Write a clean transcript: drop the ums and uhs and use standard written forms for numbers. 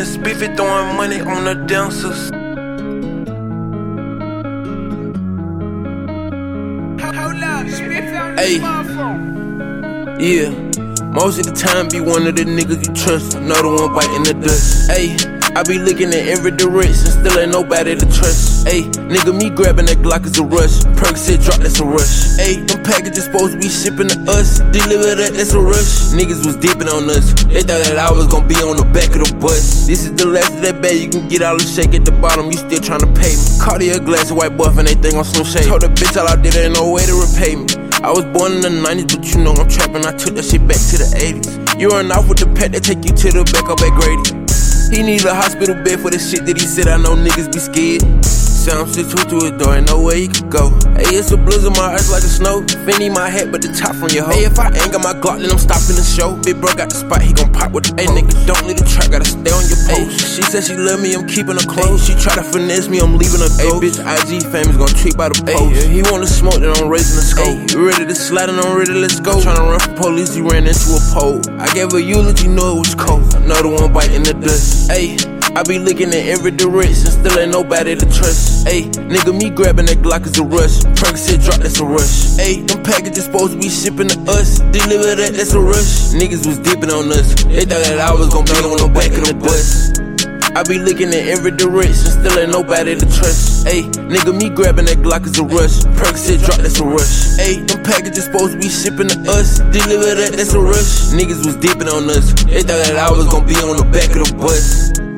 and spiffy, throwing money on the dancers. Hey, yeah. Most of the time be one of the niggas you trust, another one biting the dust. Ayy, I be looking in every direction, still ain't nobody to trust. Ayy, nigga, me grabbing that Glock is a rush. Percocet drop, that's a rush. Ayy, them packages supposed to be shipping to us. Deliver that, that's a rush. Niggas was dipping on us. They thought that I was gonna be on the back of the bus. This is the last of that bag, you can get all the shake at the bottom, you still tryna pay me. Cartier glass, white buff, and they think I'm Slim Shady. Told the bitch all I did, ain't no way to repay me. I was born in the 90s, but you know I'm trapping. I took that shit back to the 80s. You run off with the pet that take you to the back up at Grady. He need a hospital bed for the shit that he said. I know niggas be scared. Sound 6 to his door, ain't no way he could go. Hey, it's a blizzard, my eyes like a snow. Fendi my hat, but the top from your hoe. Hey, if I ain't got my Glock, then I'm stopping the show. Big bro got the spot, he gon' pop with the Hey, nigga, don't leave the track, gotta stay on your post. Ay, she said she love me, I'm keeping her close. She try to finesse me, I'm leaving her go. Hey, bitch, IG famous, gon' treat by the post. Ay, he wanna smoke, then I'm raising the scope. Ay, you ready to slide and I'm ready, let's go. Tryna run from police, he ran into a pole. I gave a eulogy, know it was cold. Another one biting the dust. Ay, I be looking in every direction, still ain't nobody to trust. Ayy, nigga, me grabbing that Glock is a rush. Percocet drop, that's a rush. Ayy, them packages supposed to be shipping to us. Deliver that, that's a rush. Niggas was dipping on us. They thought that I was gonna be on the back of the bus. I be looking in every direction, still ain't nobody to trust. Ayy, nigga, me grabbing that Glock is a rush. Percocet drop, that's a rush. Ayy, them packages supposed to be shipping to us. Deliver that, that's a rush. Niggas was dipping on us. They thought that I was gonna be on the back of the bus.